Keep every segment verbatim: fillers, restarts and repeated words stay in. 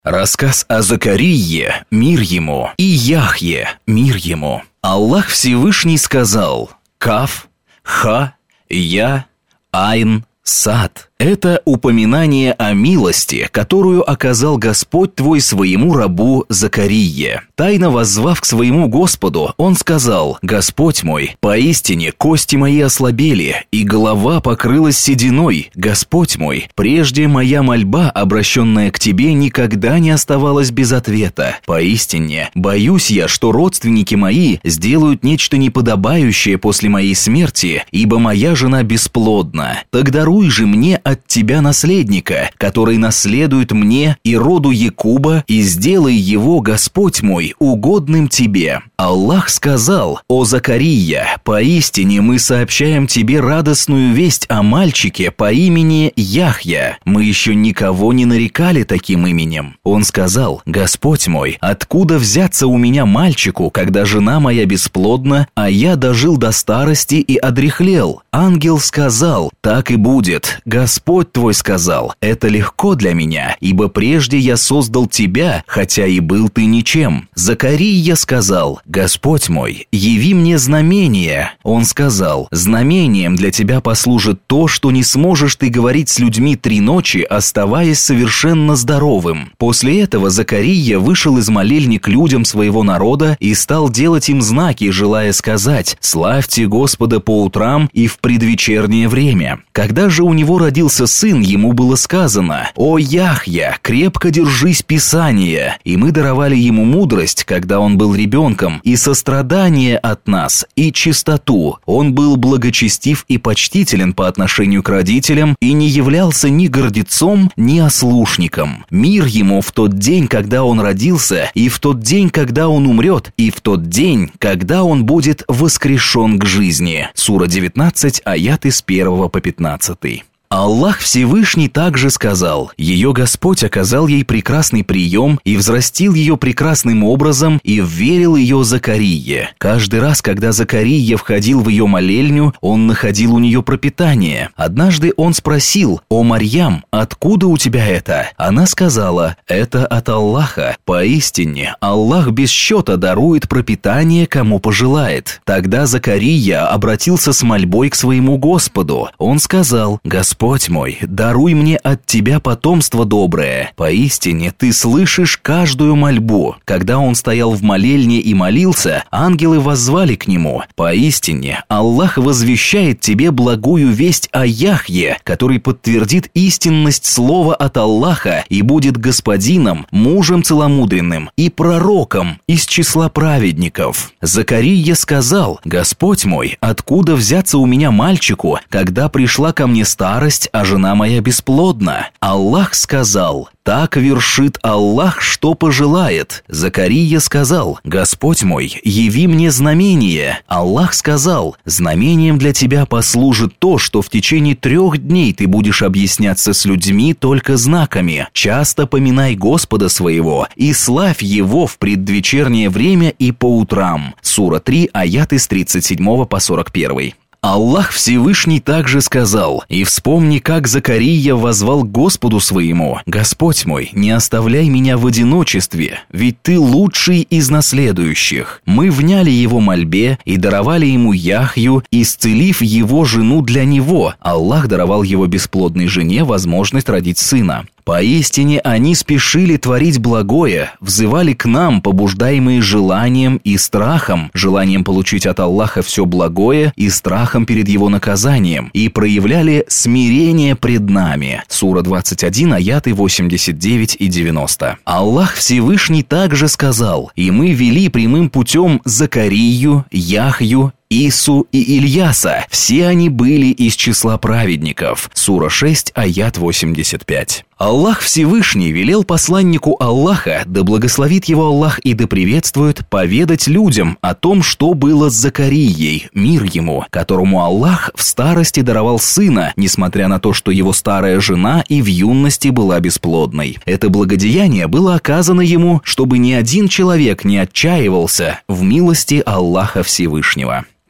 Рассказ о Закарийе, мир ему, и Яхье, мир ему. Аллах Всевышний сказал: Каф, Ха, Я, Айн, Сад. Это упоминание о милости, которую оказал Господь твой своему рабу Закарийе. Тайно воззвав к своему Господу, он сказал: «Господь мой, поистине кости мои ослабели, и голова покрылась сединой. Господь мой, прежде моя мольба, обращенная к тебе, никогда не оставалась без ответа. Поистине, боюсь я, что родственники мои сделают нечто неподобающее после моей смерти, ибо моя жена бесплодна. Так даруй же мне от тебя наследника, который наследует мне и роду Якуба, и сделай его, Господь мой, угодным тебе». Аллах сказал: «О Закария, поистине мы сообщаем тебе радостную весть о мальчике по имени Яхья. Мы еще никого не нарекали таким именем». Он сказал: «Господь мой, откуда взяться у меня мальчику, когда жена моя бесплодна, а я дожил до старости и одряхлел?» Ангел сказал: «Так и будет. Господь твой сказал: это легко для меня, ибо прежде я создал тебя, хотя и был ты ничем». Закария сказал: «Господь мой, яви мне знамение». Он сказал: «Знамением для тебя послужит то, что не сможешь ты говорить с людьми три ночи, оставаясь совершенно здоровым». После этого Закария вышел из молельни к людям своего народа и стал делать им знаки, желая сказать: «Славьте Господа по утрам и в предвечернее время». Когда же у него родился сын, ему было сказано: «О Яхья, крепко держись Писания». И мы даровали ему мудрость, когда он был ребенком, и сострадание от нас, и чистоту. Он был благочестив и почтителен по отношению к родителям, и не являлся ни гордецом, ни ослушником. Мир ему в тот день, когда он родился, и в тот день, когда он умрет, и в тот день, когда он будет воскрешен к жизни. Сура девятнадцать, аяты с первого по пятнадцатый. Аллах Всевышний также сказал: «Ее Господь оказал ей прекрасный прием и взрастил ее прекрасным образом и вверил ее Закарие. Каждый раз, когда Закария входил в ее молельню, он находил у нее пропитание. Однажды он спросил: «О Марьям, откуда у тебя это?» Она сказала: «Это от Аллаха. Поистине, Аллах без счета дарует пропитание, кому пожелает». Тогда Закария обратился с мольбой к своему Господу. Он сказал: «Господь Господь мой, даруй мне от тебя потомство доброе. Поистине, ты слышишь каждую мольбу». Когда он стоял в молельне и молился, ангелы воззвали к нему: «Поистине, Аллах возвещает тебе благую весть о Яхье, который подтвердит истинность слова от Аллаха и будет господином, мужем целомудренным и пророком из числа праведников». Закария сказал: «Господь мой, откуда взяться у меня мальчику, когда пришла ко мне старость, а жена моя бесплодна?» Аллах сказал: «Так вершит Аллах, что пожелает». Закария сказал: «Господь мой, яви мне знамение». Аллах сказал: «Знамением для тебя послужит то, что в течение трех дней ты будешь объясняться с людьми только знаками. Часто поминай Господа своего и славь Его в предвечернее время и по утрам». Сура три, аяты с тридцать седьмого по сорок первый. Аллах Всевышний также сказал: «И вспомни, как Закария воззвал к Господу своему: Господь мой, не оставляй меня в одиночестве, ведь ты лучший из наследующих». Мы вняли его мольбе и даровали ему Яхью, исцелив его жену для него. Аллах даровал его бесплодной жене возможность родить сына. Поистине они спешили творить благое, взывали к нам, побуждаемые желанием и страхом, желанием получить от Аллаха все благое и страхом перед его наказанием, и проявляли смирение пред нами. Сура двадцать один, аяты восемьдесят девять и девяносто. Аллах Всевышний также сказал: «И мы вели прямым путем Закарию, Яхью, Ису и Ильяса. Все они были из числа праведников». Сура шесть, аят восемьдесят пять. Аллах Всевышний велел посланнику Аллаха, да благословит его Аллах и да приветствует, поведать людям о том, что было с Закарией, мир ему, которому Аллах в старости даровал сына, несмотря на то, что его старая жена и в юности была бесплодной. Это благодеяние было оказано ему, чтобы ни один человек не отчаивался в милости Аллаха Всевышнего.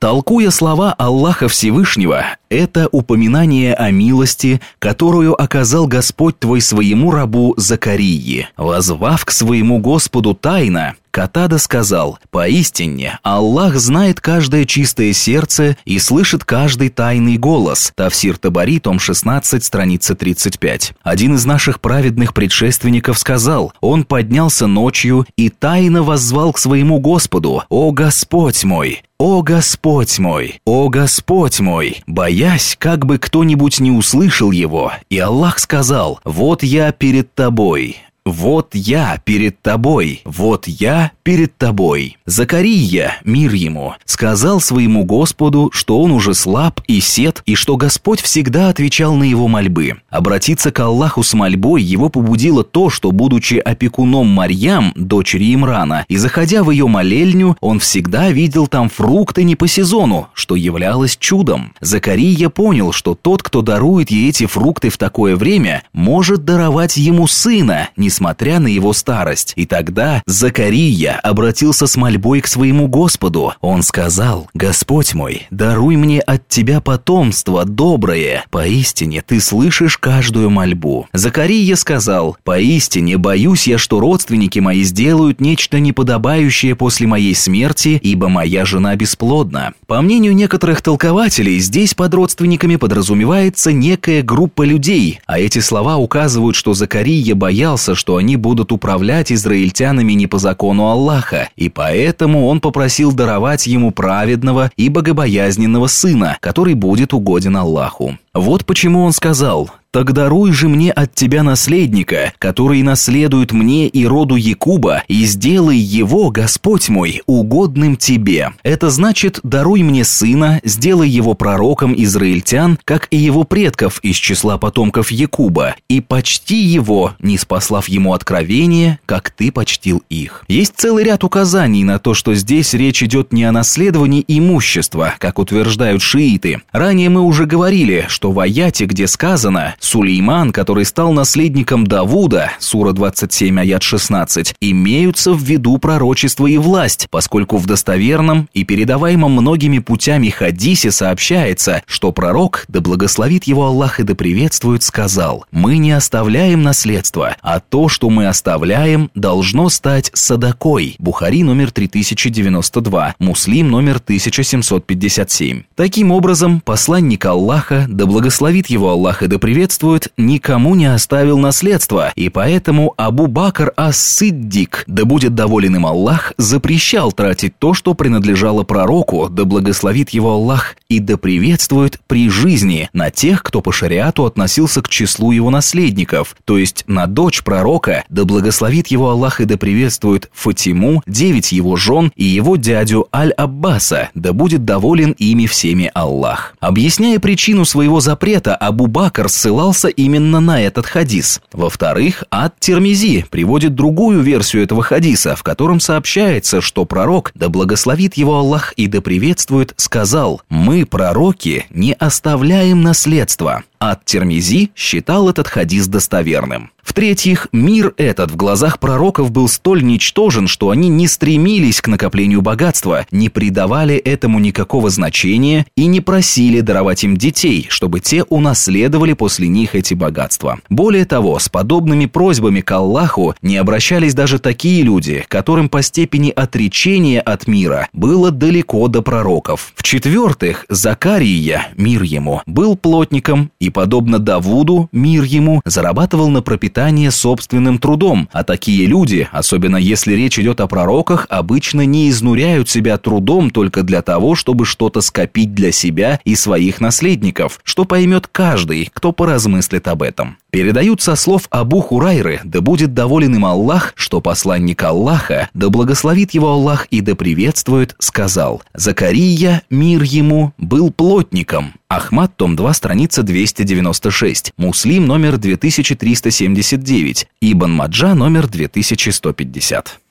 Толкуя слова Аллаха Всевышнего, это упоминание о милости, которую оказал Господь твой своему рабу Закарии. Воззвав к своему Господу тайно, Катада сказал: «Поистине, Аллах знает каждое чистое сердце и слышит каждый тайный голос». Тафсир Табари, том шестнадцать, страница тридцать пять. Один из наших праведных предшественников сказал: «Он поднялся ночью и тайно воззвал к своему Господу: „О Господь мой! О Господь мой! О Господь мой!“ боясь, как бы кто-нибудь не услышал его. И Аллах сказал: „Вот я перед тобой». «Вот я перед тобой, вот я перед тобой». Закария, мир ему, сказал своему Господу, что он уже слаб и сед, и что Господь всегда отвечал на его мольбы. Обратиться к Аллаху с мольбой его побудило то, что, будучи опекуном Марьям, дочери Имрана, и заходя в ее молельню, он всегда видел там фрукты не по сезону, что являлось чудом. Закария понял, что тот, кто дарует ей эти фрукты в такое время, может даровать ему сына, не несмотря на его старость. И тогда Закария обратился с мольбой к своему Господу. Он сказал: «Господь мой, даруй мне от Тебя потомство доброе. Поистине Ты слышишь каждую мольбу». Закария сказал: «Поистине боюсь я, что родственники мои сделают нечто неподобающее после моей смерти, ибо моя жена бесплодна». По мнению некоторых толкователей, здесь под родственниками подразумевается некая группа людей, а эти слова указывают, что Закария боялся, что они будут управлять израильтянами не по закону Аллаха, и поэтому он попросил даровать ему праведного и богобоязненного сына, который будет угоден Аллаху. Вот почему он сказал: «Так даруй же мне от тебя наследника, который наследует мне и роду Якуба, и сделай его, Господь мой, угодным тебе». Это значит: даруй мне сына, сделай его пророком израильтян, как и его предков из числа потомков Якуба, и почти его, не спаслав ему откровение, как ты почтил их. Есть целый ряд указаний на то, что здесь речь идет не о наследовании имущества, как утверждают шииты. Ранее мы уже говорили, что в аяте, где сказано: «Сулейман, который стал наследником Давуда», сура двадцать семь, аят шестнадцать, имеются в виду пророчество и власть, поскольку в достоверном и передаваемом многими путями хадисе сообщается, что пророк, да благословит его Аллах и да приветствует, сказал: «Мы не оставляем наследство, а то, что мы оставляем, должно стать садакой». Бухари номер три тысячи девяносто два, Муслим номер тысяча семьсот пятьдесят семь. Таким образом, посланник Аллаха, да благословит его Аллах и да приветствует, никому не оставил наследство, и поэтому Абу Бакр ас-Сиддик, да будет доволен им Аллах, запрещал тратить то, что принадлежало пророку, да благословит его Аллах и да приветствует, при жизни, на тех, кто по шариату относился к числу его наследников, то есть на дочь пророка, да благословит его Аллах и да приветствует, Фатиму, девять его жен и его дядю Аль-Аббаса, да будет доволен ими всеми Аллах. Объясняя причину своего запрета, Абу Бакр ссылался именно на этот хадис. Во-вторых, Ат-Тирмизи приводит другую версию этого хадиса, в котором сообщается, что пророк, да благословит его Аллах и да приветствует, сказал: «Мы, пророки, не оставляем наследства». Ат-Тирмизи считал этот хадис достоверным. В-третьих, мир этот в глазах пророков был столь ничтожен, что они не стремились к накоплению богатства, не придавали этому никакого значения и не просили даровать им детей, чтобы те унаследовали после них эти богатства. Более того, с подобными просьбами к Аллаху не обращались даже такие люди, которым по степени отречения от мира было далеко до пророков. В-четвертых, Закария, мир ему, был плотником и, подобно Давуду, мир ему, зарабатывал на пропитание собственным трудом, а такие люди, особенно если речь идет о пророках, обычно не изнуряют себя трудом только для того, чтобы что-то скопить для себя и своих наследников, что поймет каждый, кто поразмыслит об этом. Передают со слов Абу Хурайры, да будет доволен им Аллах, что посланник Аллаха, да благословит его Аллах и да приветствует, сказал: «Закария, мир ему, был плотником». Ахмад, том два, страница двести девяносто шесть, Муслим номер две тысячи триста семьдесят девять, Ибн Маджа номер две тысячи сто пятьдесят.